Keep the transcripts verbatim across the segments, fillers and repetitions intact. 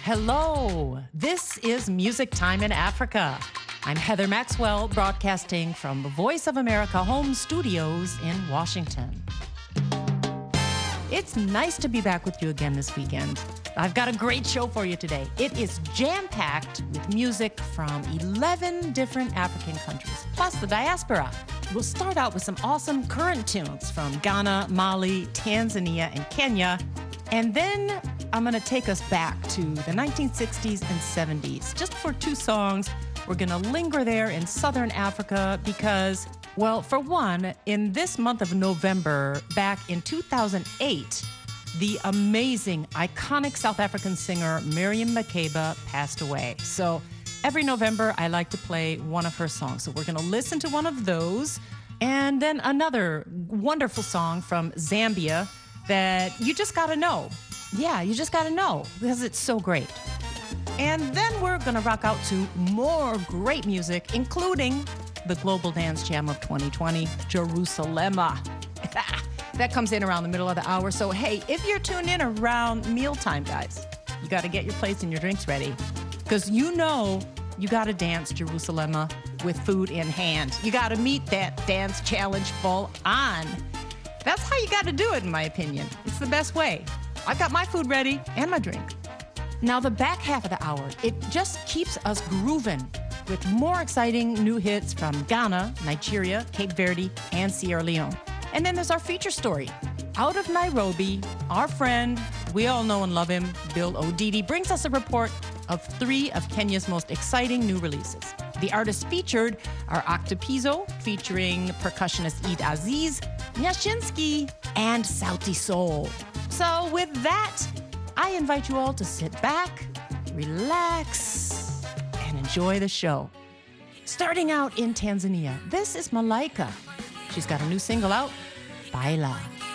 Hello, this is Music Time in Africa. I'm Heather Maxwell, broadcasting from the Voice of America home studios in Washington. It's nice to be back with you again this weekend. I've got a great show for you today. It is jam-packed with music from eleven different African countries, plus the diaspora. We'll start out with some awesome current tunes from Ghana, Mali, Tanzania, and Kenya. And then I'm going to take us back to the nineteen sixties and seventies. Just for two songs, we're going to linger there in Southern Africa because, well, for one, in this month of November, back in two thousand eight, the amazing, iconic South African singer Miriam Makeba passed away. So every November, I like to play one of her songs. So we're going to listen to one of those. And then another wonderful song from Zambia that you just got to know. Yeah, you just got to know because it's so great. And then we're going to rock out to more great music, including the Global Dance Jam of twenty twenty, Jerusalema. That comes in around the middle of the hour. So, hey, if you're tuned in around mealtime, guys, you got to get your plates and your drinks ready because you know you got to dance Jerusalema with food in hand. You got to meet that dance challenge full on. That's how you got to do it, in my opinion. It's the best way. I got my food ready and my drink. Now, the back half of the hour, it just keeps us grooving with more exciting new hits from Ghana, Nigeria, Cape Verde, and Sierra Leone. And then there's our feature story. Out of Nairobi, our friend, we all know and love him, Bill Odidi, brings us a report of three of Kenya's most exciting new releases. The artists featured are Octopizzo, featuring percussionist Eid Aziz, Nyashinsky, and Sauti Sol. So with that, I invite you all to sit back, relax, and enjoy the show. Starting out in Tanzania, this is Malaika. She's got a new single out, Baila.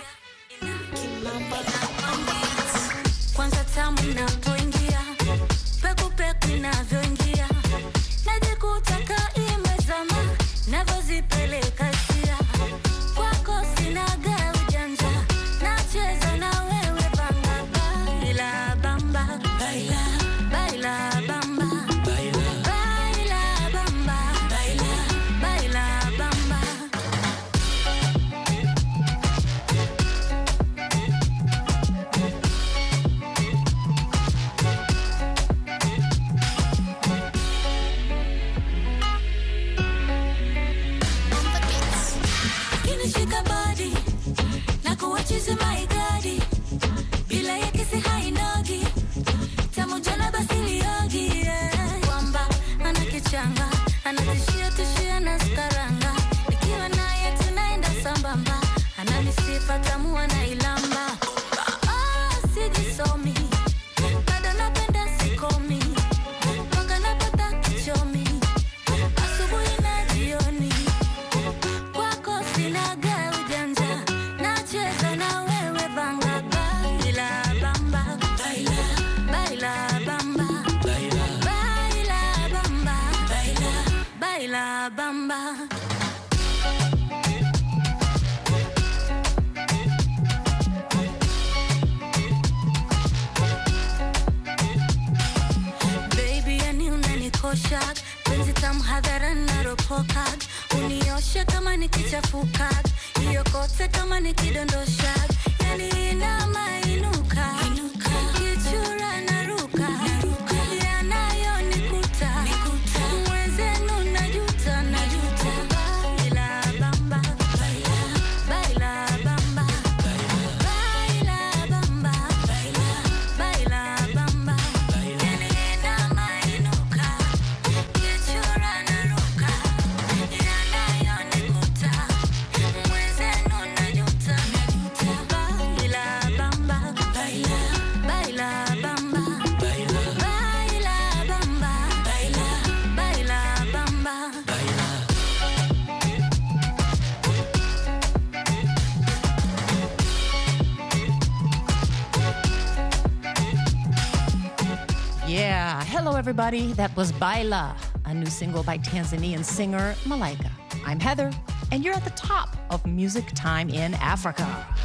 Everybody, that was Baila, a new single by Tanzanian singer Malaika. I'm Heather, and you're at the top of Music Time in Africa.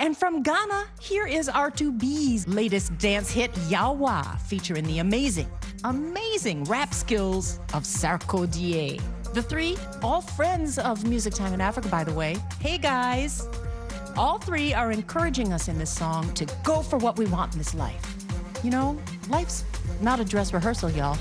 And from Ghana, here is R two B's latest dance hit, Yawa, featuring the amazing, amazing rap skills of Sarkodie. The three, all friends of Music Time in Africa, by the way. Hey, guys. All three are encouraging us in this song to go for what we want in this life. You know, life's not a dress rehearsal, y'all.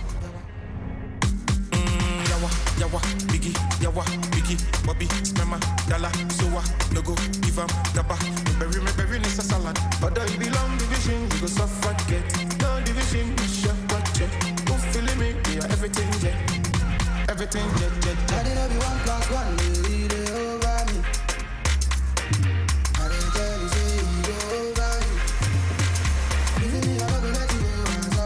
Yawa, biggie, yawa, biggie, Bobby, Spema, Dala, Soa, no go, give up, Daba, bury me, bury is a salad. But I belong division, you go suffocate. No division, you shut watch it. Who feeling me? Yeah, everything, yeah. Everything, yeah, yeah, yeah. I didn't be one plus one, they read it over me. I didn't tell you, say you over me. Even me, I'm not gonna let you go.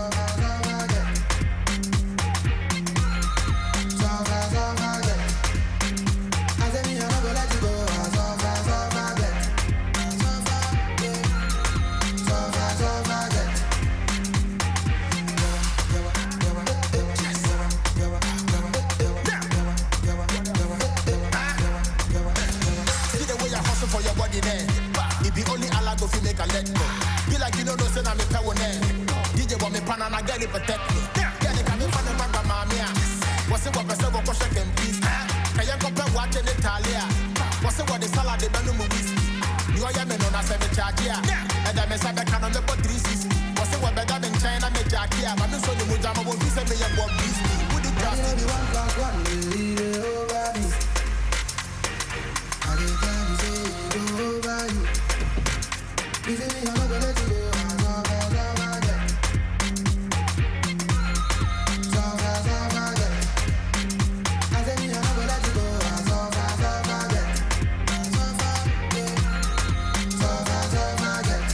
For your body there, it be only Allah go fi make a let go. Be like you know no say I'm a power there. D J want me pan and I get it protect me. Get it coming from the back of my mia. What's it what person go check them please? Can you compare what in Italia? What's it what the salad they don't know whiskey? You are me no na seven charge here. And I mess up the can on the three sixty. What's it what better than China me jack here? But no so the mujama will be say me a bomb beast. Would it just be one plus one? Lead it over me. I didn't tell you say over you. You feel me? I'm not gonna let you go. I'm not gonna get. So fast, so fast, get. I said me, I'm not gonna let you go. I'm so fast, so fast, get. So fast, get. So fast, so fast, get.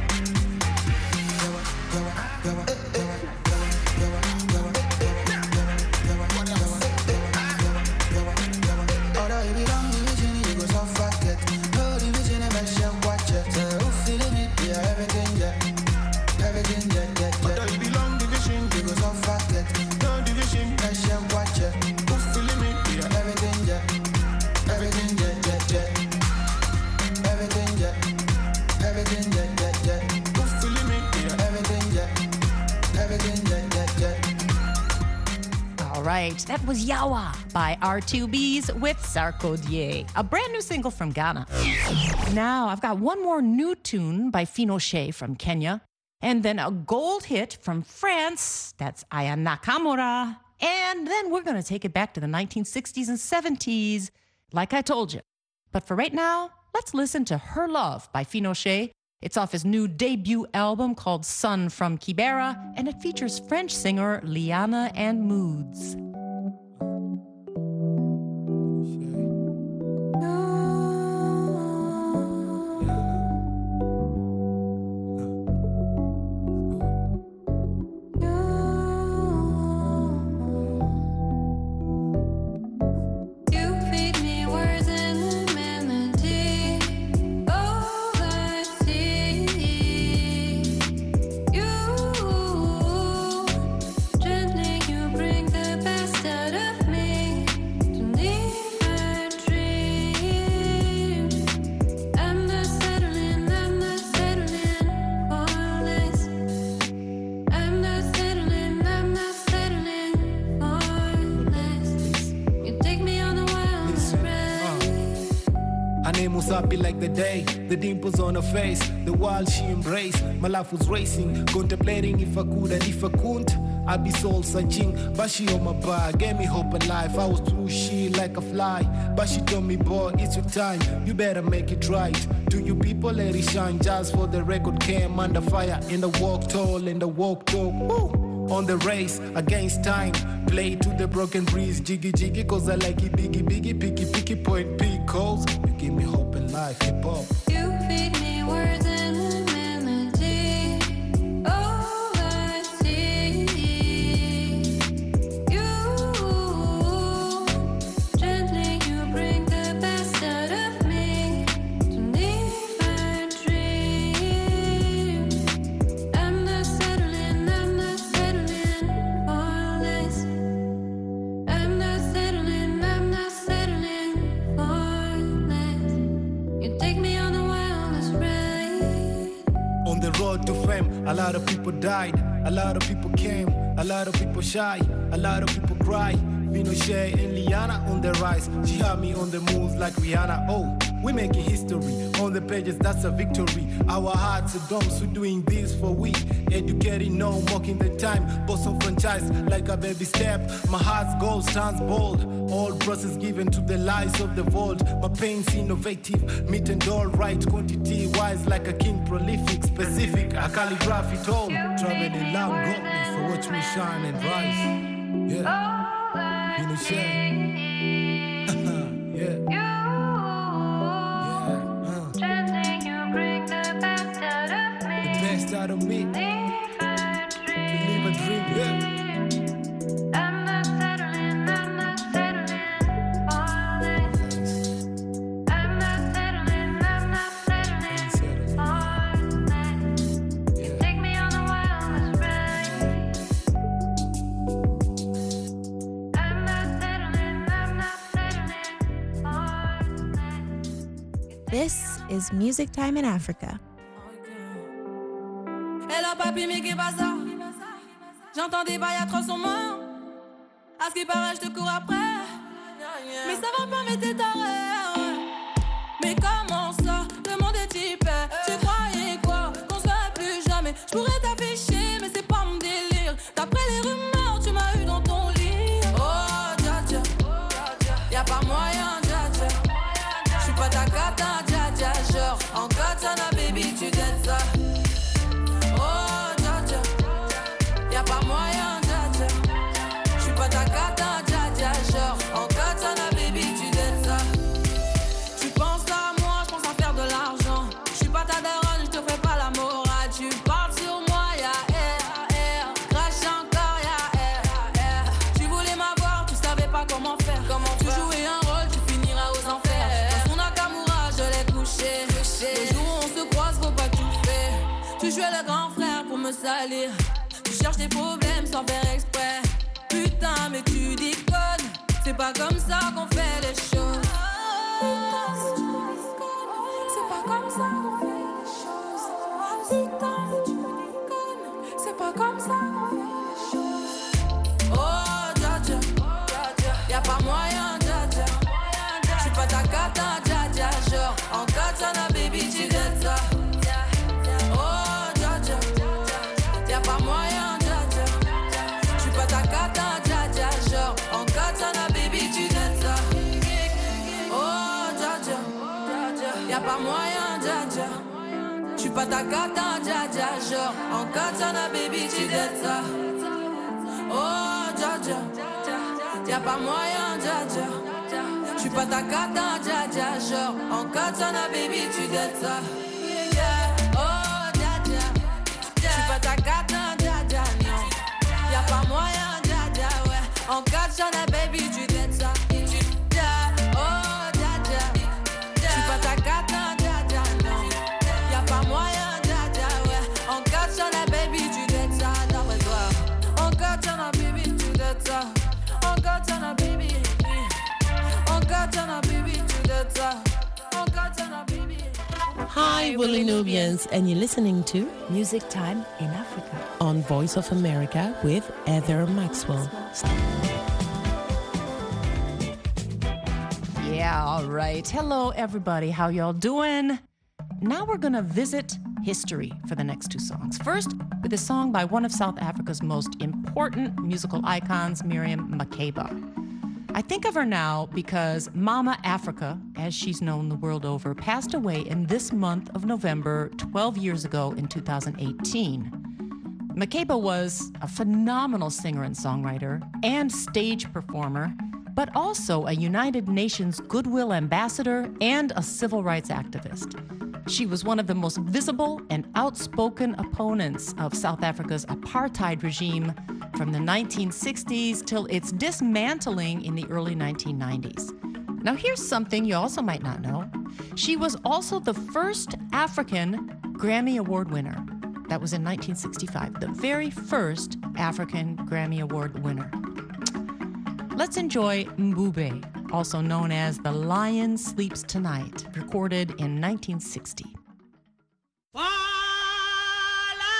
Although you belong to me, you go so fast, get. No division, I'm a shame, watch it. So feeling it, yeah, everything, yeah. Everything, yeah, yeah, yeah. Although you belong division, you go so fast, get. No division, I shame, watch it. Who feeling it, yeah, everything, yeah. Everything, yeah, yeah, yeah. Everything, yeah. Everything, yeah, yeah, yeah. Who feeling it, yeah, everything, yeah. Everything, yeah, yeah, yeah. All right, that was Yawa by R two B's with Sarkodie, a brand new single from Ghana. Now, I've got one more new tune by Finoche from Kenya, and then a gold hit from France, that's Aya Nakamura, and then we're going to take it back to the nineteen sixties and seventies, like I told you. But for right now, let's listen to Her Love by Finoche. It's off his new debut album called Sun from Kibera, and it features French singer Liana and Moods. Happy like the day, the dimples on her face, the world she embraced. My life was racing, contemplating if I could and if I couldn't, I'd be soul searching. But she on my bar, gave me hope in life. I was through she like a fly, but she told me, boy, it's your time, you better make it right. To you people, let it shine. Just for the record came under fire, in the walk tall, in the walk tall. Woo! On the race against time, play to the broken breeze, jiggy jiggy, cause I like it biggie biggie, picky picky, point pickles. You give me hope in life, hip hop. You feed me words and melody. All I see, you gently you bring the best out of me to live my dream. I'm not settling, I'm not settling for less. I'm not settling, I'm not settling for less. You take me on the wildest ride. to fame. A lot of people died, a lot of people came, a lot of people shy, a lot of people cry. Pinochet and Liana on the rise. She had me on the moves like Rihanna. Oh, we making history on the pages, that's a victory. Our hearts are dumb, so doing this for we. Educating, no mocking the time. Boss on franchise like a baby step. My heart's goal stands bold. All process given to the lies of the vault. My pain's innovative, meet and all right. Quantity wise like a king, prolific, specific. I calligraph it all. Traveling loud, got me, so watch me shine and rise. Yeah. Pinochet. Yeah. Yeah. Uh. You bring the best out of me. The best out of me. To live a dream, yeah. I'm not settling, I'm not settling for this. I'm not settling, I'm not settling for this. You take me on a wildest ride. I'm not settling, I'm not settling for this. This is Music Time in Africa. Hello papi, mais qu'est pas ça? J'entends des bails atroces en main. À ce qui paraît, je te cours après. Mais ça va pas, mais t'es taré. Mais comment ça? Le monde est typé. Tu croyais quoi? Qu'on se verrait plus jamais. Je pourrais t'afficher, mais c'est pas mon délire. D'après les rumeurs, tu m'as eu dans ton lit. Oh, dja dja. Y'a pas moyen, dja dja. J'suis pas ta cata, dja dja. Genre, en katana, baby, tu dettes ça. Oh, dja dja. Y'a pas moyen, dja dja. J'suis pas ta cata, dja dja. Genre, en katana, baby, tu dettes ça. Tu penses à moi, j'pense à faire de l'argent. J'suis pas ta daronne, j'te fais pas la morale. Tu parles sur moi, y'a air, air. Crache encore, y'a air, air. Tu voulais m'avoir, tu savais pas comment faire. Comment tu jouais un rôle, tu finiras aux enfers. Dans son Nakamura, je l'ai couché. Le jour où on se croise, faut pas tout faire. Tu jouais le grand frère pour me salir. Tu cherches des problèmes sans faire exprès. Putain, mais tu déconnes. C'est pas comme ça qu'on fait les choses. Putain, mais tu déconnes. C'est pas comme ça qu'on fait les choses. Putain, mais tu déconnes. C'est pas comme ça qu'on fait les choses. Oh, dja dja. Y'a pas moyen, dja dja. J'suis pas ta cata, dja dja. Genre, en katana, baby, tu dettes ça. Oh, dja dja. Y'a pas moyen, dja dja. J'suis pas ta cata, dja dja. Genre, en katana, baby, tu dettes ça. Oh, dja dja. Y'a pas moyen, dja dja. J'suis pas ta cata, dja dja. Genre, en katana, baby, tu dettes ça. Oh, dja dja. Y'a pas moyen, dja dja. J'suis pas ta cata, dja dja. Genre, en katana, baby, tu dettes ça. Yeah. Oh, dja dja. J'suis pas ta cata, dja dja, non. Y'a pas moyen, dja dja, ouais. En katana, baby, tu dettes ça. Yeah. Oh, dja dja. J'suis pas ta cata, dja dja, non. Y'a pas moyen, dja dja, ouais. En katana, baby, tu dettes ça. D'après toi. En katana, baby, tu dettes ça. En katana, baby. En katana, baby, tu dettes ça. En katana, baby. Hi, Willie Nubians, and you're listening to Music Time in Africa. on Voice of America with Heather Maxwell. Yeah, all right. Hello, everybody. How y'all doing? Now we're going to visit history for the next two songs. First, with a song by one of South Africa's most important musical icons, Miriam Makeba. I think of her now because Mama Africa, as she's known the world over, passed away in this month of November twelve years ago in two thousand eighteen. Makeba was a phenomenal singer and songwriter and stage performer, but also a United Nations Goodwill Ambassador and a civil rights activist. She was one of the most visible and outspoken opponents of South Africa's apartheid regime from the nineteen sixties till its dismantling in the early nineteen nineties. Now, here's something you also might not know. She was also the first African Grammy Award winner. That was in nineteen sixty-five, the very first African Grammy Award winner. Let's enjoy Mbube, also known as The Lion Sleeps Tonight, recorded in nineteen sixty. Voilà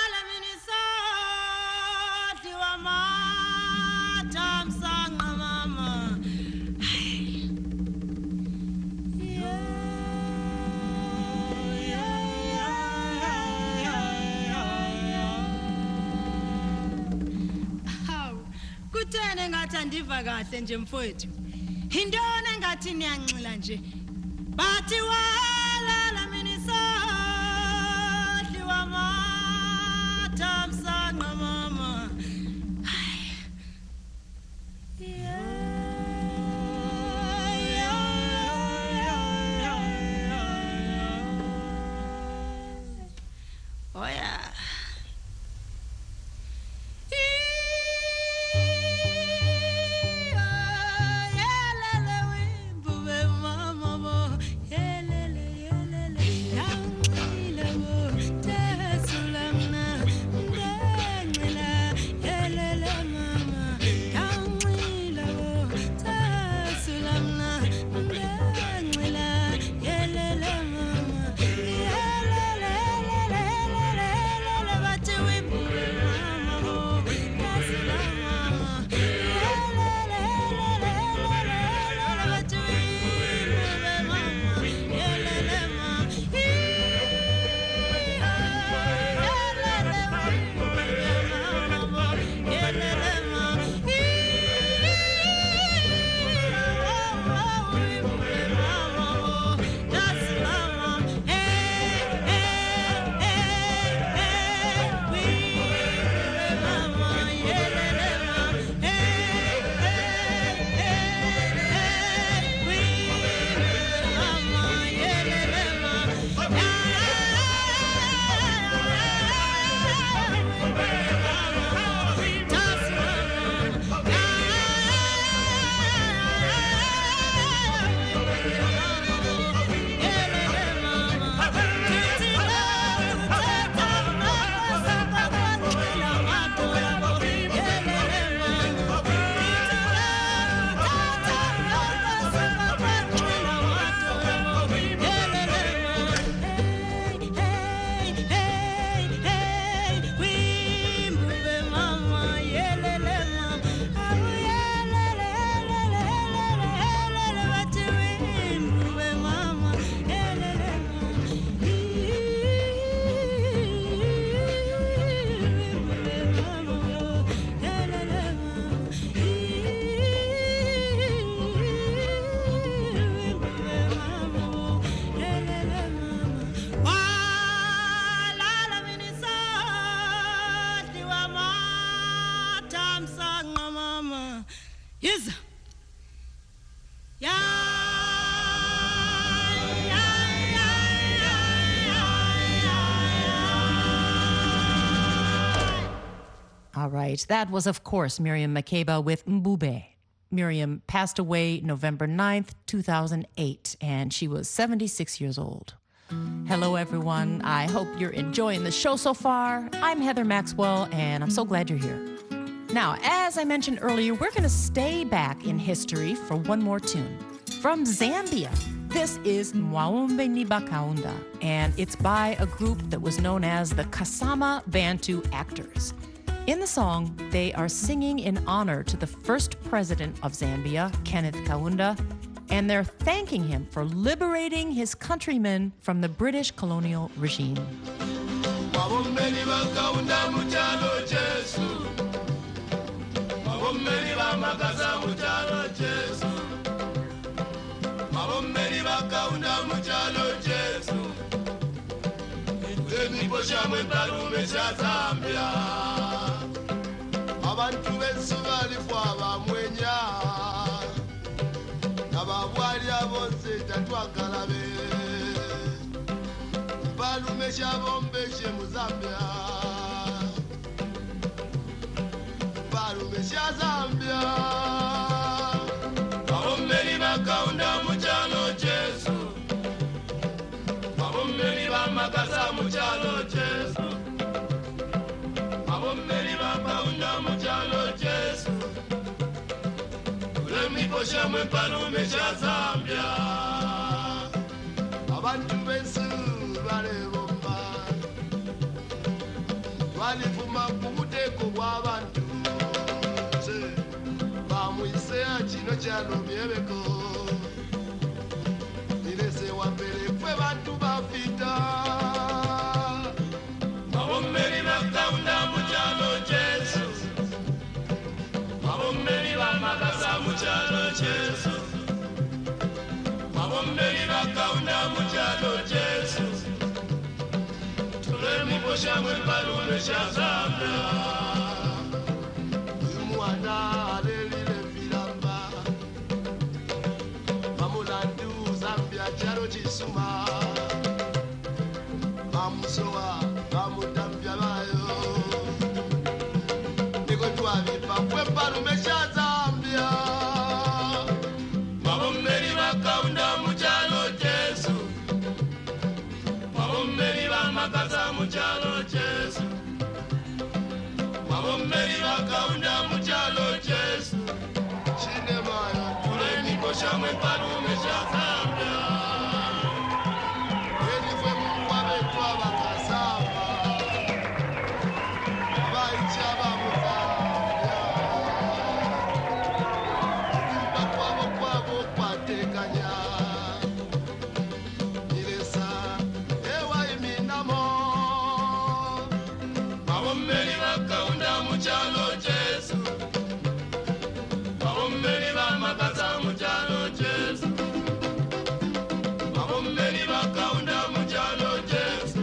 Yintoni engathi andiva kahle nje mfowethu? Yintoni engathi niyanxila nje? Bathi walala mina isadli wamatha msanqa mama. Oh yeah. Yes. Yeah. All right, that was, of course, Miriam Makeba with Mbube. Miriam passed away November ninth, two thousand eight, and she was seventy-six years old. Hello, everyone. I hope you're enjoying the show so far. I'm Heather Maxwell, and I'm so glad you're here. Now, as I mentioned earlier, we're going to stay back in history for one more tune. From Zambia, this is Mwaumbe Niba Kaunda, and it's by a group that was known as the Kasama Bantu Actors. In the song, they are singing in honor to the first president of Zambia, Kenneth Kaunda, and they're thanking him for liberating his countrymen from the British colonial regime. Abantu besubali kwaba mwenya abawali abose tatwakalabe balume shabombe she Muzambia balume sha Zambia babombeli bakaunda muchalo Jesu babombeli bamakasa muchalo Jesu babombeli bakaunda muchalo Jesu Posha mwe palume cha Zambia abantu bensu bale bomba walifuma kukuteko bw'abantu bamwise kino kyalo byebeko ilese wambere kwe bantu bafita babombeli bakaunda mu kyalo Jesu babombeli shamwe palume shazambia mwana alelile filamba mamulandu Zambia charo chisuma mamusowa mamutambia bayo niko twavipa kwe palume shazambia mabomberi bakaunda muchalo Jesu mabomberi bamakaza muchalo Jesu mabomberi bakaunda muchalo Jesu chinemaya tule niko shamwe palume shazambia eni fwe mkwabe kwa bakasamba baichaba muzambia imba kwabo kwabo kwatekanya ilesa ewa iminamo mabomberi bakaunda muchalo Jesu mabomberi bamakaza muchalo Jesu mabomberi bakaunda muchalo Jesu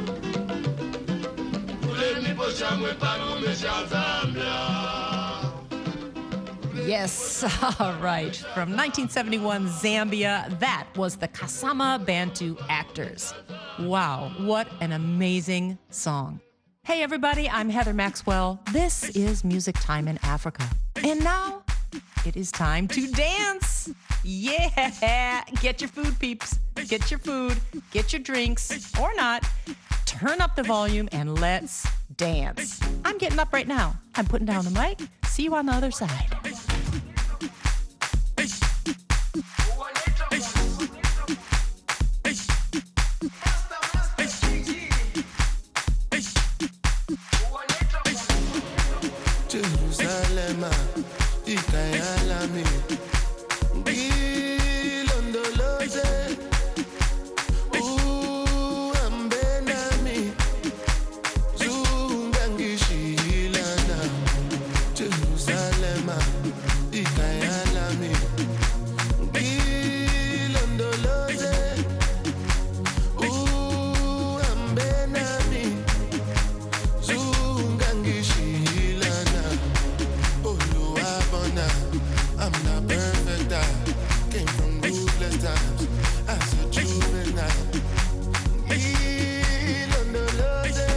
kule nipo shamwe palume shazambia. Yes, all right. From nineteen seventy-one, Zambia, that was the Kasama Bantu Actors. Wow, what an amazing song. Hey, everybody, I'm Heather Maxwell. This is Music Time in Africa. And now it is time to dance. Yeah, get your food, peeps. Get your food, get your drinks, or not. Turn up the volume and let's dance. I'm getting up right now. I'm putting down the mic. See you on the other side. Jerusalem, ikayalami, ngilondoloze, uhambenami, zungangishilana. Jerusalem, ikayalami, ngilondoloze, uhambenami, zungangishilana. I'm not perfect, I came from ruthless times as a juvenile. Ilondoloze,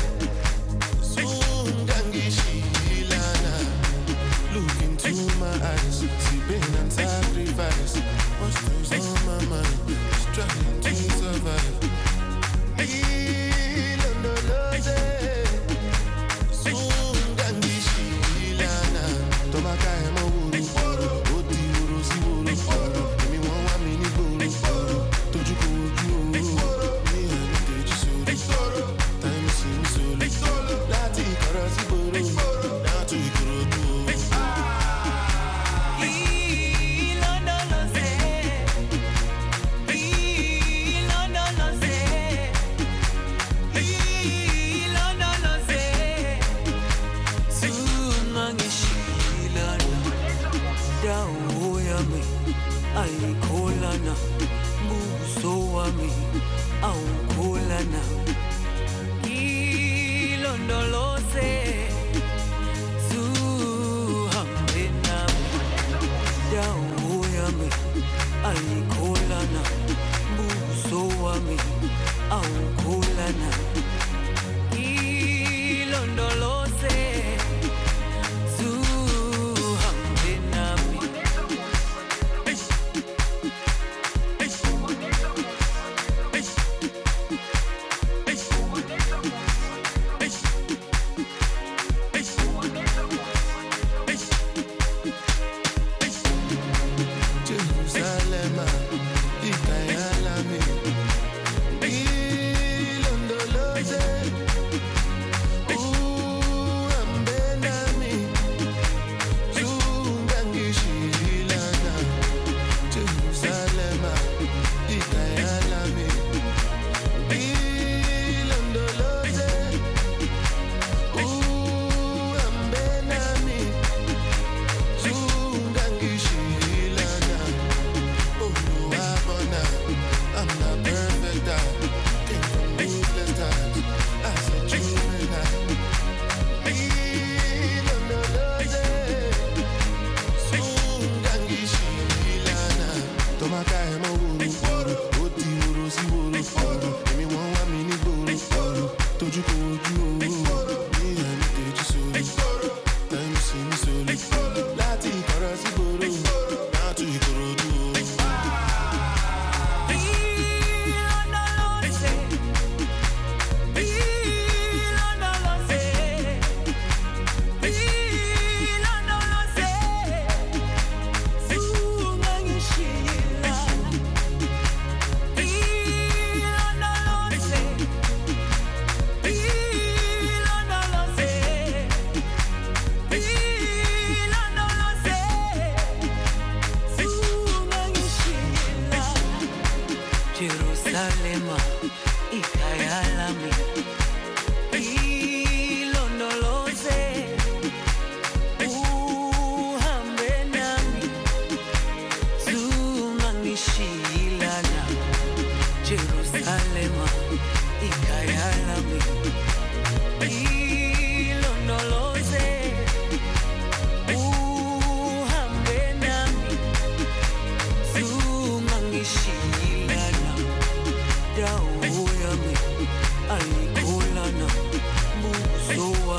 Zungangishilana. Look into my eyes, see pain and sacrifice. What's goes on my mind, just trying to survive. Ilondoloze, Zungangishilana. Tomaka emo wuru, oti wuru si wuru. Emi won wa mi ni gboro, toju ko oju oro. Mi eni teji soro, time si mi solo. Láti Ìkọ̀rọ̀ sí gboro, down to Ìkòròdú. Ilondoloze, ilondoloze, ilondoloze, Zungangishilana. Dawo yami ayikholana, buso wami awukholana. Ilondoloze, zuhambe nami. Dawo yami ayikholana, buso wami awukholana. Ilondoloze, zuhambe nami.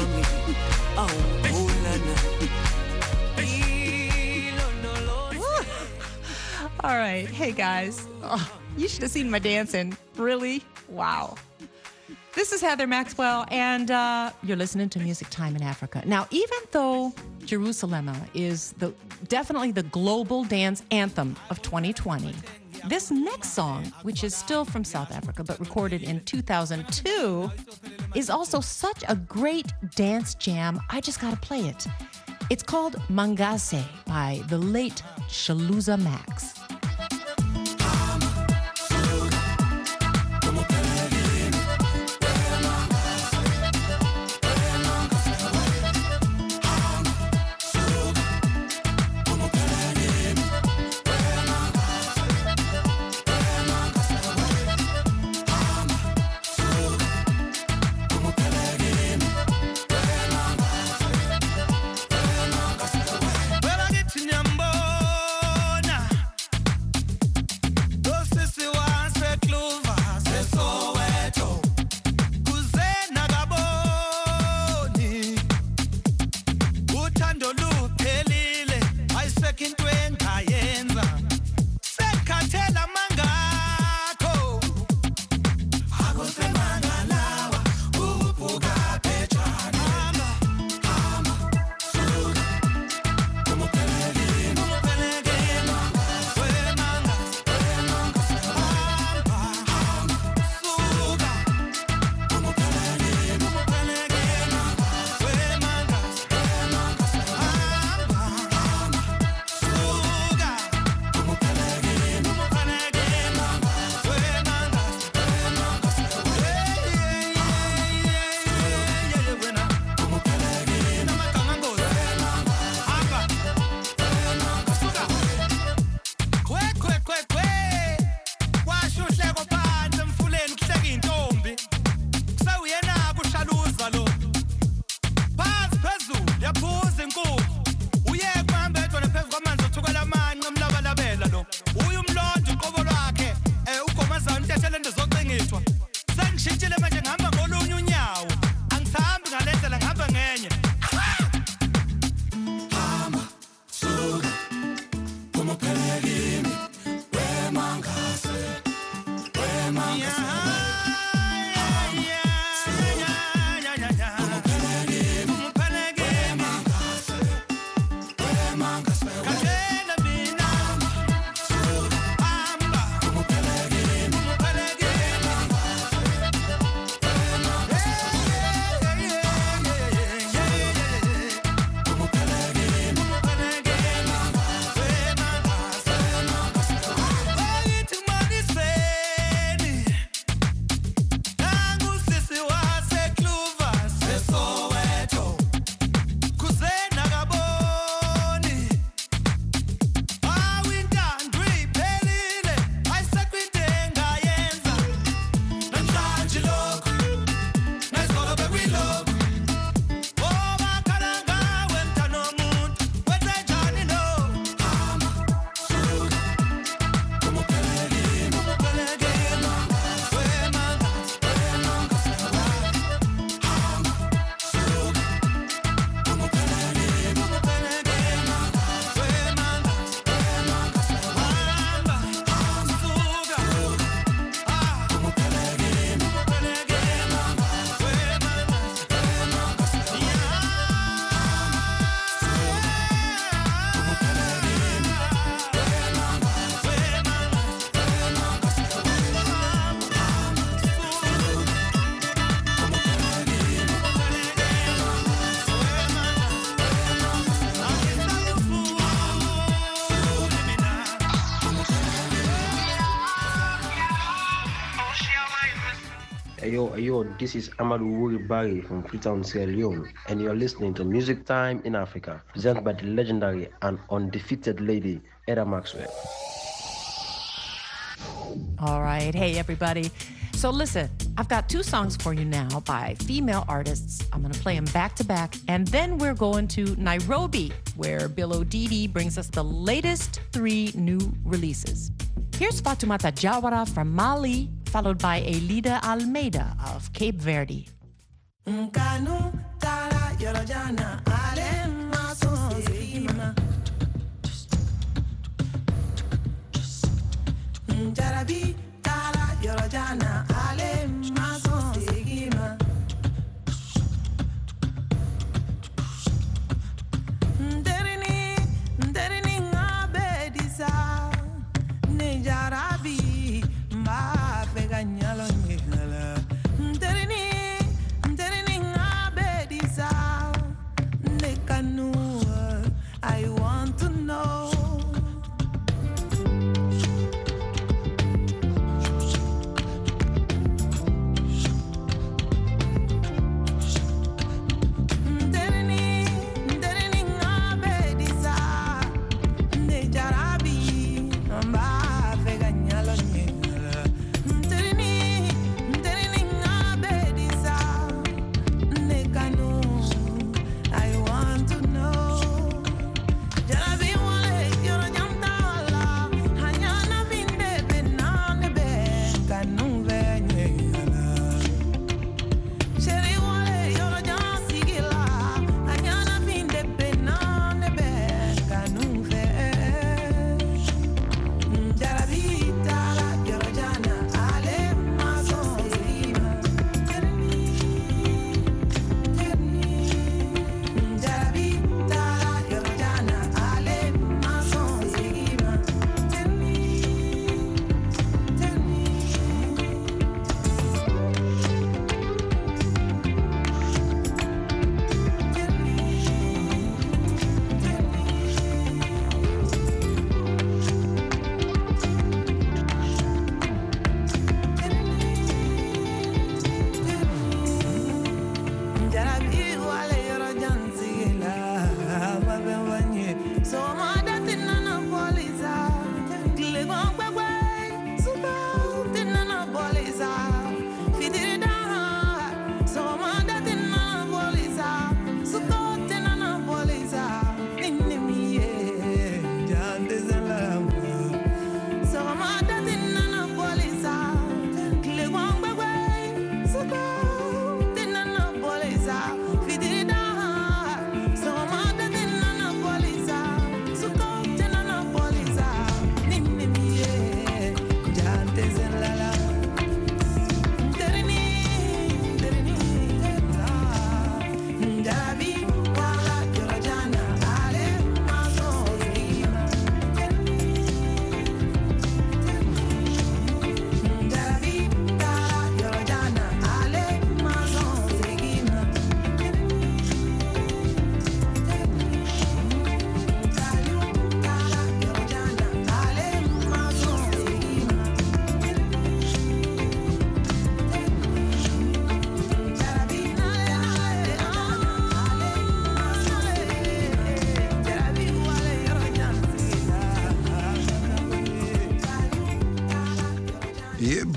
me. Oh, oh, la, na. All right. Hey, guys. Oh, you should have seen my dancing. Really? Wow. This is Heather Maxwell, and uh, you're listening to Music Time in Africa. Now, even though Jerusalem is the definitely the global dance anthem of twenty twenty, this next song, which is still from South Africa but recorded in two thousand two, is also such a great dance jam. I just got to play it. It's called Mangase by the late Shaluza Max. Ayo, ayo, this is Amadou Wuribari from Freetown, Sierra Leone, and you're listening to Music Time in Africa, presented by the legendary and undefeated lady, Heather Maxwell. All right. Hey, everybody. So listen, I've got two songs for you now by female artists. I'm going to play them back to back. And then we're going to Nairobi, where Bill Odidi brings us the latest three new releases. Here's Fatoumata Jawara from Mali, followed by Elida Almeida of Cape Verde. Nkanu, tala,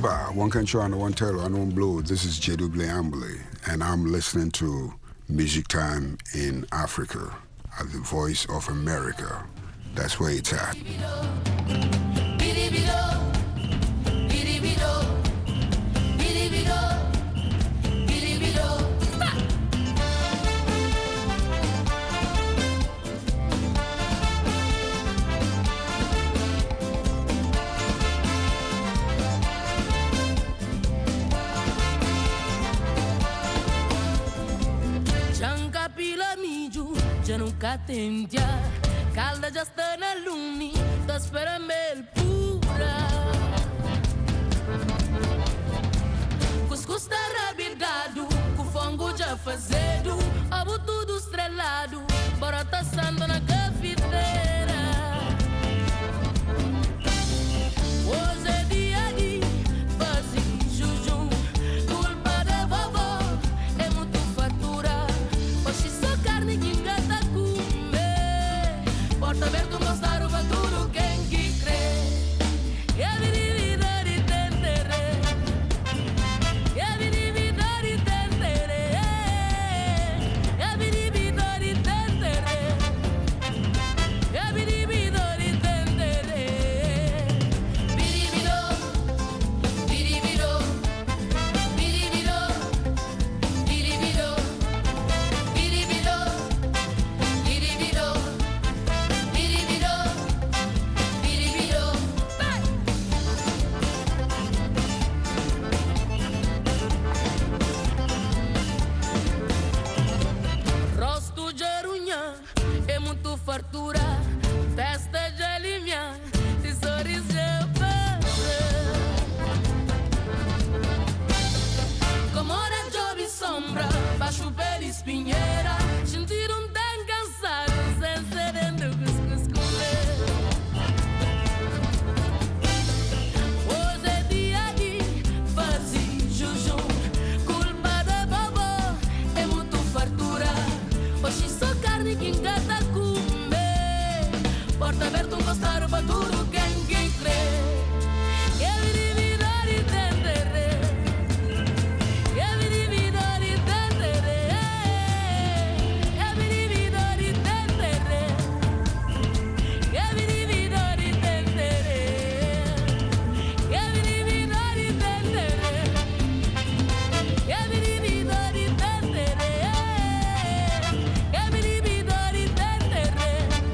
Bah, one can show and one tell and one blow. This is J W Ambly, and I'm listening to Music Time in Africa at the Voice of America. That's where it's at. Já nunca tendia, calda já está na luni, tá esperando mel pura. Cuscuz tá rabidado, com fongo já fazendo, abo tudo estrelado, bora tá sando na cafeteira. Hoje é dia de fazer jujum, culpa da vovó, é muito fatura, hoje só carne que porta aberto mostrar o futuro quem que crê. E a dividare tentere, e a dividare tentere, e a dividare tentere, e a dividare tentere. Biribido, biribido, biribido, biribido, biribido, biribido. Fartura, testa de linha, tesouros de paz. Como hora de sombra, baixo pela espinheira, sentir um tão cansado, sem serendo cuscuz comer. Hoje é dia de fazer jujum, culpa da vovó, é muito fartura. Hoje só carne que engata. Porta aberto mostrar o futuro quem quem crê. E a dividar e tentere, e a dividar e tentere, e a dividar e tentere, e a dividar e tentere, e a dividar e tentere, e a dividar e tentere, e a dividar e tentere.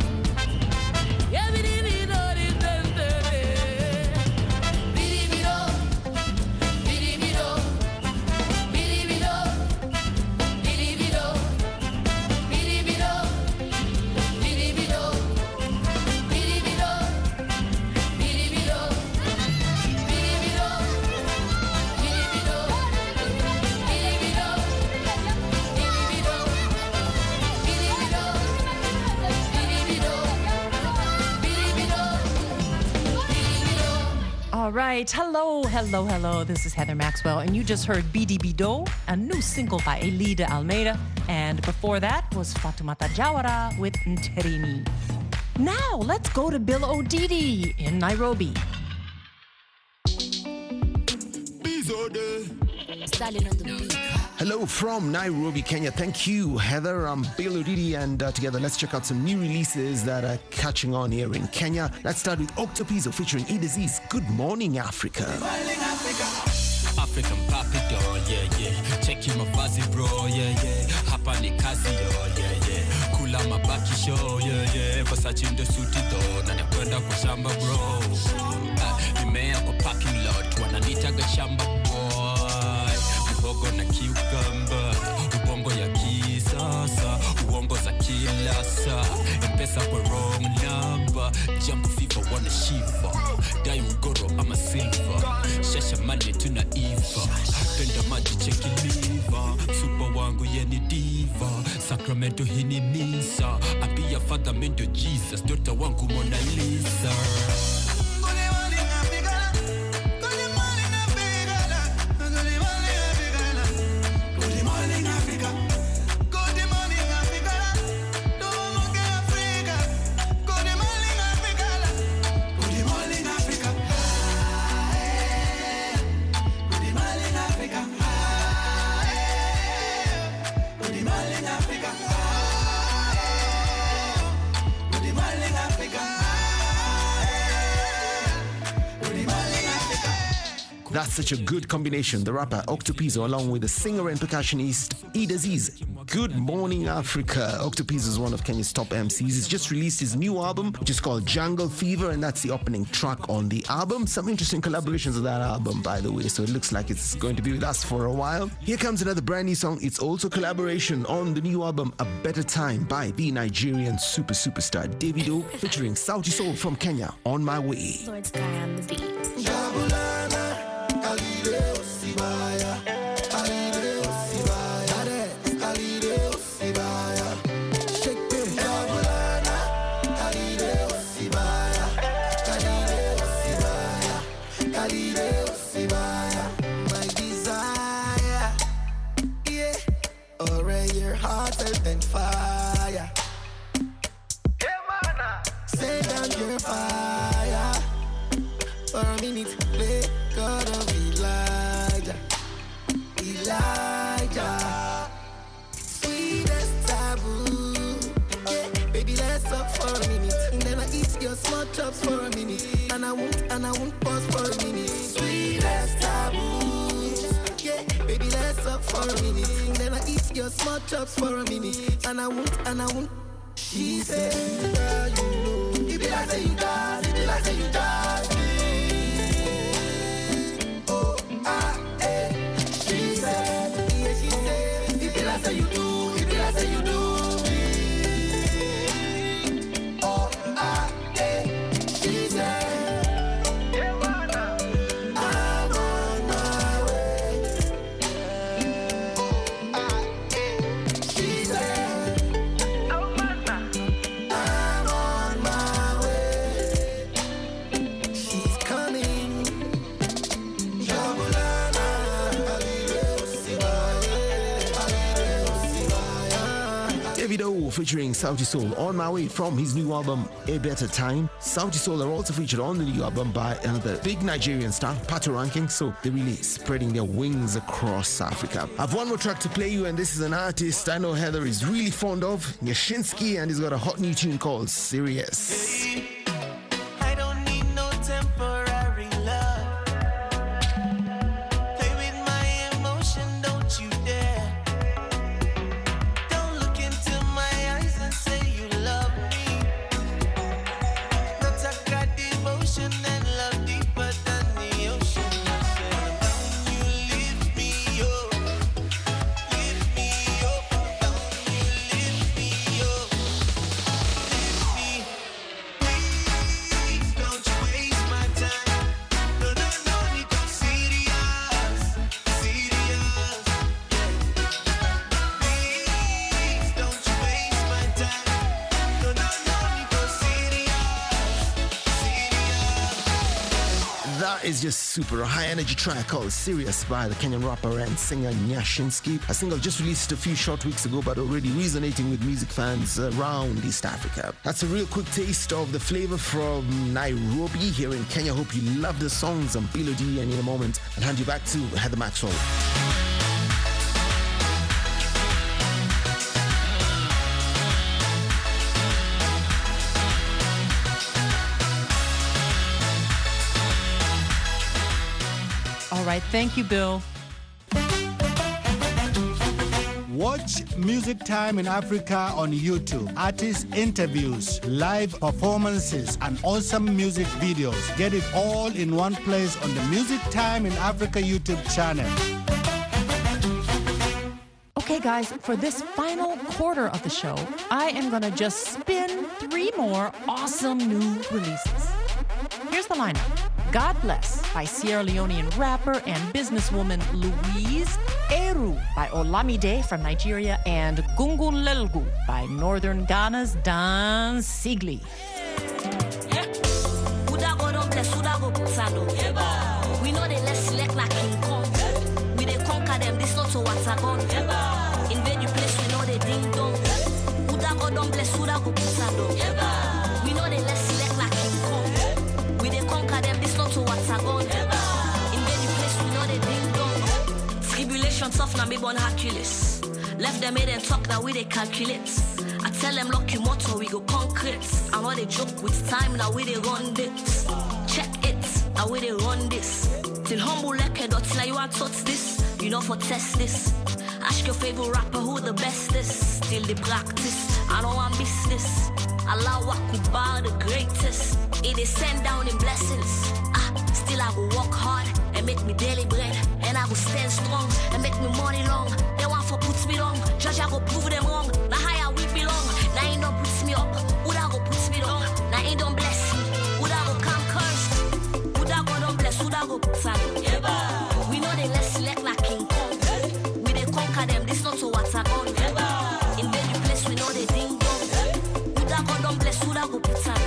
All right. Hello, hello, hello. This is Heather Maxwell, and you just heard Bidi Bido, a new single by Elida Almeida. And before that was Fatoumata Jawara with Nterini. Now, let's go to Bill Odidi in Nairobi. Hello from Nairobi, Kenya. Thank you, Heather. I'm Bill Odidi, and uh, together let's check out some new releases that are catching on here in Kenya. Let's start with Octopizzo featuring E-Disease. Good morning, Africa. Good morning, Africa. African papi doll, yeah, yeah. Check your mavazi, bro, yeah, yeah. Hapa ni kazi, yo, yeah, yeah. Kula mabaki show, yeah, yeah. Versace ndo suti do, na nakwenda kwa shamba, bro. Uh, nimea kwa parking lot, wananitaga shamba, boy. Mhogo na cucumber, ubongo ya kisasa, uongo za kila saa. Mpesa kwa wrong number, jump fever, wanna shiva. Dai ugoro, I'm a silver. Shasha mane tunaiva, penda maji cheki liva. Super wangu yeni diva, Sacramento hini misa. Ambia father mendo Jesus, dota wangu Mona Lisa. Africa. Rudy Marling Africa. Rudy Marling Africa. That's such a good combination. The rapper Octopizzo along with the singer and percussionist Idaziz. Good morning, Africa. Octopizzo is one of Kenya's top M Cs. He's just released his new album, which is called Jungle Fever, and that's the opening track on the album. Some interesting collaborations on that album, by the way, so it looks like it's going to be with us for a while. Here comes another brand new song. It's also collaboration on the new album, A Better Time, by the Nigerian super superstar Davido, featuring Sauti Soul from Kenya, On My Way. Lord Sky on the beat. And fire, yeah, man. Say down your fire for a minute. Play God of Elijah, Elijah. Sweetest taboo, yeah. Baby, let's up for a minute. And then I eat your small chops for a minute. And I won't, and I won't pause for a minute. Sweetest taboo, yeah. Baby, let's up for a minute. And then I eat your small chops for a minute. And I won't, and I won't. She said, girl, you know. It be like say you dance, it be like say you dance. Oh, ah, eh. She said, yeah, she said, it be like say you do, it be like say you do. Oh, ah, eh. She said, yeah, man, I'm on my way. Oh, ah, eh. She said, I'm on my way. She's coming. Jabulana, Alile Osibaya, Alile Osibaya. Davido featuring Sauti Soul, On My Way, from his new album A Better Time. Sauti Soul are also featured on the new album by another big Nigerian star, Pato Ranking, so they're really spreading their wings across Africa. I've one more track to play you, and this is an artist I know Heather is really fond of, Nyashinsky, and he's got a hot new tune called Serious. I don't need no temporary love. Play with my emotion, don't you dare. Don't look into my eyes and say you love me. Not a God devotion and love deeper than the ocean. I said, down you lift me up, lift me up, down you lift me up, lift me. Please don't you waste my time. No, no, no, Nico, serious, serious. Please don't you waste my time. No, no, no, Nico, serious, serious. That is just super. A high energy track called Serious by the Kenyan rapper and singer Nyashinsky. A single just released a few short weeks ago, but already resonating with music fans around East Africa. That's a real quick taste of the flavor from Nairobi here in Kenya. Hope you love the songs. I'm Bilo D, and in a moment I'll hand you back to Heather Maxwell. All right, thank you, Bill. Watch Music Time in Africa on YouTube. Artist interviews, live performances, and awesome music videos. Get it all in one place on the Music Time in Africa YouTube channel. Okay, guys, for this final quarter of the show, I am going to just spin three more awesome new releases. Here's the lineup. God Bless by Sierra Leonean rapper and businesswoman Louise Eru by Olamide from Nigeria, and Gungun Lelgu by Northern Ghana's Dan Sigli. We know they less select like King Kong. We they conquer them, this not so what's a gun. Invade your place, we know they ding dong. Uda go don't bless, Uda go pusado. We know they less select like King Kong. We they conquer them, this not so what's a gun. Invade your place, we know they ding dong. Tribulation soft na me born Hercules. Left them made and talk, now we they calculate. I tell them lucky motor, we go concrete. I know they joke with time, now we they run this. Check it, now we they run this. Till humble like a dot, now you want touch this. You know for test this. Ask your favorite rapper who the best is. Still they practice, I don't want business. Allah Akbar the greatest. It is sent down in blessings. Ah, still I go work hard and make me daily bread. And I go stand strong and make me money long. They want for put me long. Judge I go prove them wrong. Now higher we belong. Now ain't don't put me up. Who da go put me down? Now ain't don't bless me. Who da go come cursed? Who da go don't bless? Who da go put me? Yeah, we know they less select like King Kong. We they conquer them. This not to what's a gun. In every place we know they ding dong. Who da go don't bless? Who da go put me?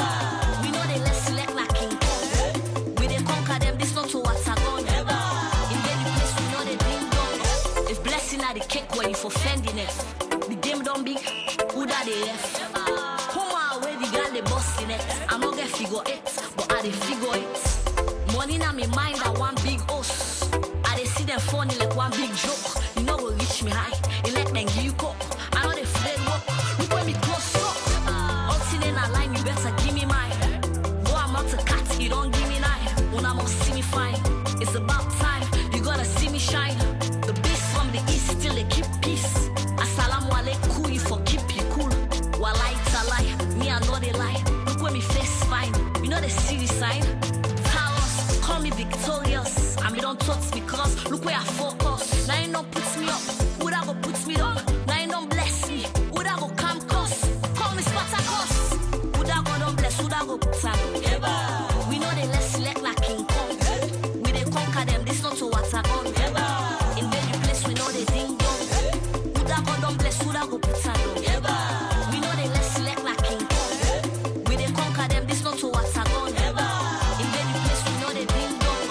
We know they less select like King Kong. We they conquer them. This not to what's a gun. In every place we know they ding dong. If blessing are the cake where you for fending it. The game don't big. Who da they left? Home away the grand they busting it. I'm not get figure eight, but I they figure it. Money in my mind I one big host. I they see them funny like one big joke. You know go reach me high. It let them give you coke. I know they fled work. Look when me close up. All seen in a line, you better give me mine. Go I'm not a cat, you don't give me nine. When I must see me fine. It's about time, you gotta see me shine. The beast from the east still they keep peace. Assalamu alaikum, you for keep you cool. While I it's a lie, me I know they lie. Look when me face fine, you know they see the sign. Talos, call me victorious. I me don't touch me cross, look where I focus. Now you don't put me up, who da go put me down? Now you don't bless me, who da go come close? Call me Spartacus, who da go don't bless, who da go put me? We know they less select like King Kong. We they conquer them, this not to what's a gun. In every place we know they ding dong. Who da go don't bless, who da go put me? We know they less select like King Kong. We they conquer them, this not to what's a gun. In every place we know they ding dong.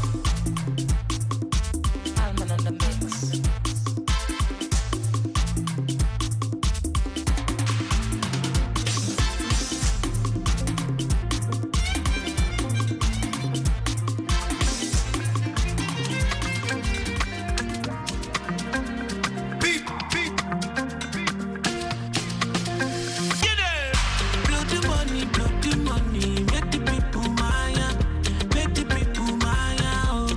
I'm in the mix. Blow the money, blow the money, make the people maya, make the people maya, oh.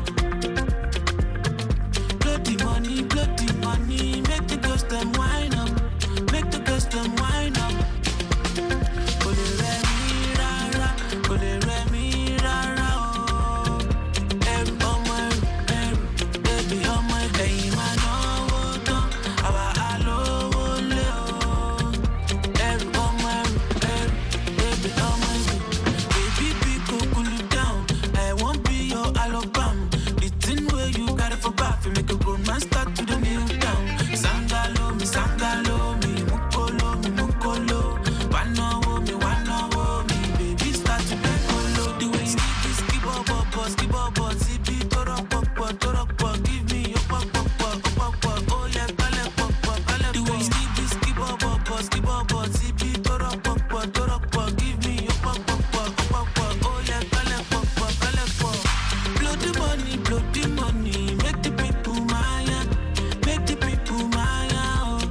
Blow the money, blow the money, make the girls them wine up, make the girls them wine up. Ole re mi ra ra, ole re mi ra ra, oh. Every ọmọ ẹrù, ẹrù, baby ọmọ ẹ̀yìn máa náwó tán, àwa á lówó lé o. Every ọmọ ẹrù, ẹrù, baby ọmọ ẹrù. Baby be cool, cool it down. I won't be your Alabama. The thing where you got it for back, you make a grown man start to the kneel down. Sangalo me, sangalo me, mukolo me, mukolo. Wanawo me, wanawo me, baby start to bend kolo. The way you skip, it, skip up, up, up, skip up, up, zip it, toro, pop, pop, toro, pop. Give me your pop, pop, pop, pop, pop. Oh yeah, kale, pop, pop, kale, pop. The way you skip, it, skip up, up, up, skip up, up, zip it, toro, pop, pop, toro, pop. Give me your pop, pop, pop, pop, pop. Oh yeah, kale, pop, pop, kale, pop. Blow the money, blow the money, make the people maya, make the people maya, oh.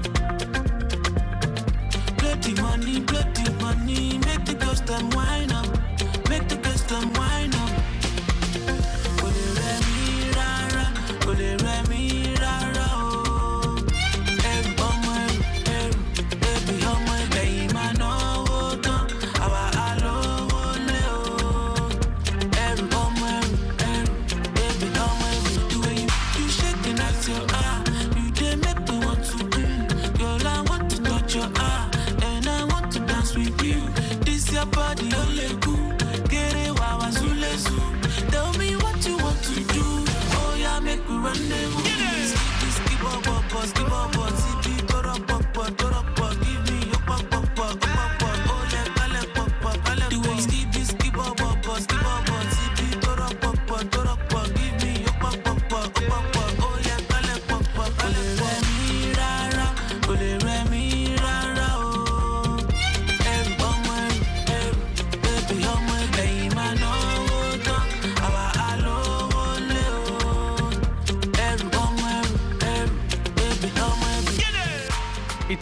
Blow the money, blow the money, make the girls them wine up, make the girls them wine up. Ole re mi ra ra, ole re mi ra ra, oh. Every ọmọ ẹrù, ẹrù, baby ọmọ ẹ̀yìn máa náwó tán, àwa á lówó lé o. Every ọmọ ẹrù, ẹrù, baby ọmọ ẹrù. The way you, you shaking at your eye, you dey make me want to mm. Girl, I want to touch your eye, and I want to dance with you. This your body, ole cool. Get it, wow, zule zoo. Tell me what you want to do. Oh yeah, make me rendezvous. Skip it, skip up, up, up, skip up, up, zip it, toro, pop, pop, toro, pop. Give me your pop, pop, pop, pop, pop. Oh yeah, kale, pop, pop, kale, pop. The way you skip it, skip up, up, up, skip up, up, zip it, toro, pop, pop, toro, pop. Give me your pop, pop, pop, pop, pop. Oh yeah, kale, pop, pop, kale, pop. Ole re mi ra ra, ole re mi ra ra, oh. Every ọmọ ẹrù, ẹrù, baby ọmọ ẹ̀yìn máa náwó tán, àwa á lówó lé o. Every ọmọ ẹrù, ẹrù, baby ọmọ ẹrù.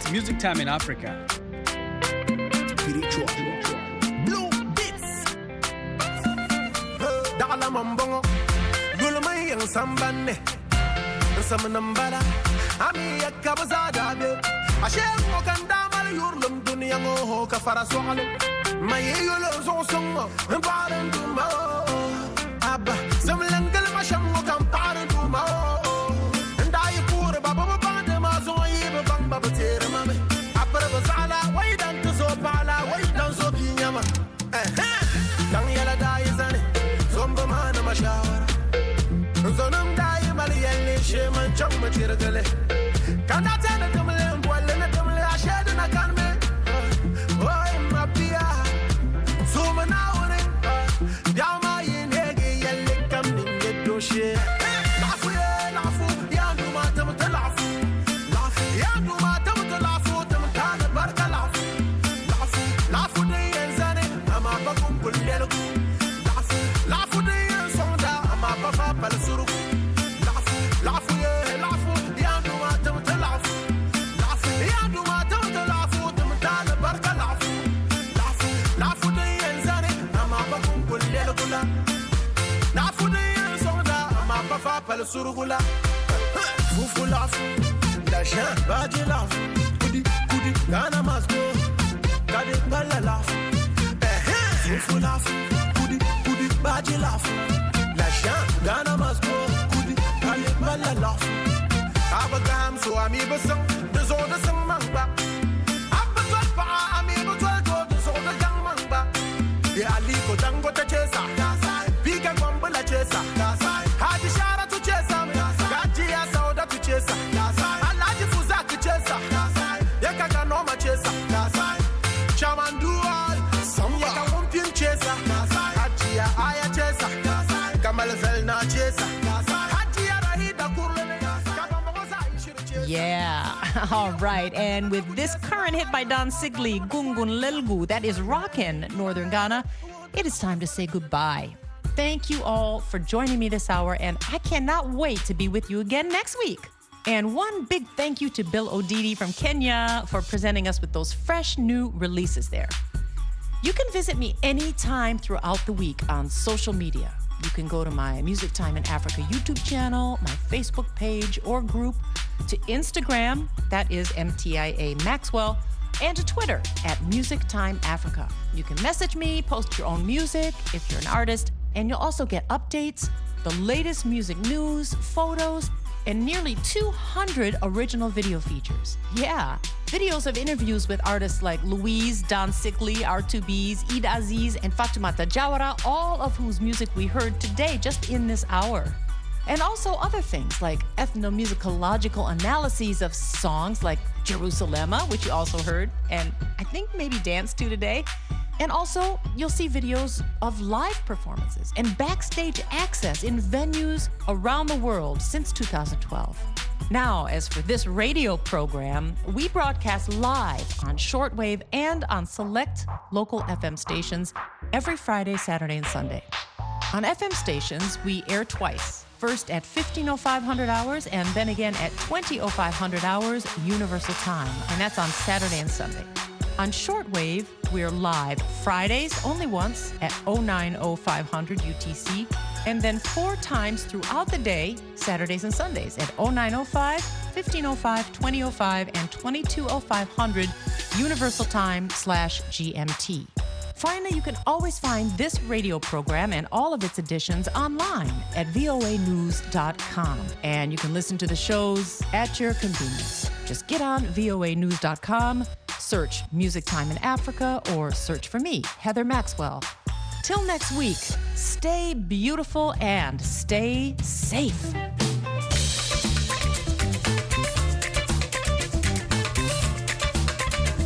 It's Music Time in Africa. Spiritual. Blue Beats. Dala mambongo. Gulumay ang sambane. Samanambala. Ami yakabaza dabe. Ashem mo kandamal yurlum dunya mo kafara swalo. May yolo so songo. Paran duma. Abba. Samlangal masham mo kan paran duma. Ndai pura baba bande ma so yiba bang baba tere mame. Abra bazala way dan to so pala way dan so kinyama. Eh eh. Dang yala dai zane. Zomba mana mashawara. Zonum dai mali yalle sheman chong matirgale. Kana tana tumle mbwale na tumle ashadu na kanme. Oi mapia. Suma na ure. Yama yinege yalle kam ninge doshe. Lafu ye lafu yandu mata mutalafu. Lafu yandu mata mutalafu tamtana barka lafu. Lafu lafu de yenzane ama bakum kullelu. Lafu lafu de yensonda ama papa palsuru. Lafu lafu ye lafu yandu mata mutalafu. Lafu yandu mata mutalafu tamtana barka lafu. Lafu lafu de yenzane ama bakum kullelu kula. Lafu de yensonda ama papa palsuru kula. Fufu lafu la shan baji lafu. Kudi kudi Ghana must go. Kade bala lafu. Fufu lafu kudi kudi baji lafu. La shan Ghana must go. Kudi kade bala lafu. Abagam so ami basang de zone sang mangba. Abazol pa ami buzol go de zone gang mangba. Ya ali ko tango te chesa. Bika kwambula chesa. Haji shara tu chesa. Gaji ya sauda tu chesa. Alaji fuza tu chesa. Yaka kanoma chesa. Chamandua. Yaka wumpin chesa. Haji ya aya chesa. Kamal zelna chesa. Haji ya rahida kurlele. Yeah, all right. And with this current hit by Don Sigley, Gungun Lelgu, that is rockin' Northern Ghana, it is time to say goodbye. Thank you all for joining me this hour, and I cannot wait to be with you again next week. And one big thank you to Bill Odidi from Kenya for presenting us with those fresh new releases there. You can visit me anytime throughout the week on social media. You can go to my Music Time in Africa YouTube channel, my Facebook page or group, to Instagram, that is M T I A Maxwell, and to Twitter at Music Time Africa. You can message me, post your own music if you're an artist, and you'll also get updates, the latest music news, photos, and nearly two hundred original video features. Yeah, videos of interviews with artists like Louise, Don Sigley, R two B's, Ida Aziz, and Fatoumata Jawara, all of whose music we heard today just in this hour. And also other things like ethnomusicological analyses of songs like Jerusalema, which you also heard, and I think maybe danced to today. And also, you'll see videos of live performances and backstage access in venues around the world since two thousand twelve. Now, as for this radio program, we broadcast live on shortwave and on select local F M stations every Friday, Saturday, and Sunday. On F M stations, we air twice, first at fifteen oh five hundred hours and then again at twenty oh five hundred hours Universal Time, and that's on Saturday and Sunday. On shortwave, we're live Fridays only once at oh nine oh five hundred U T C, and then four times throughout the day, Saturdays and Sundays at oh nine oh five, fifteen oh five, twenty oh five, and twenty-two oh five hundred Universal Time slash G M T. Finally, you can always find this radio program and all of its editions online at V O A news dot com. And you can listen to the shows at your convenience. Just get on V O A news dot com, search Music Time in Africa, or search for me, Heather Maxwell. Till next week, stay beautiful and stay safe.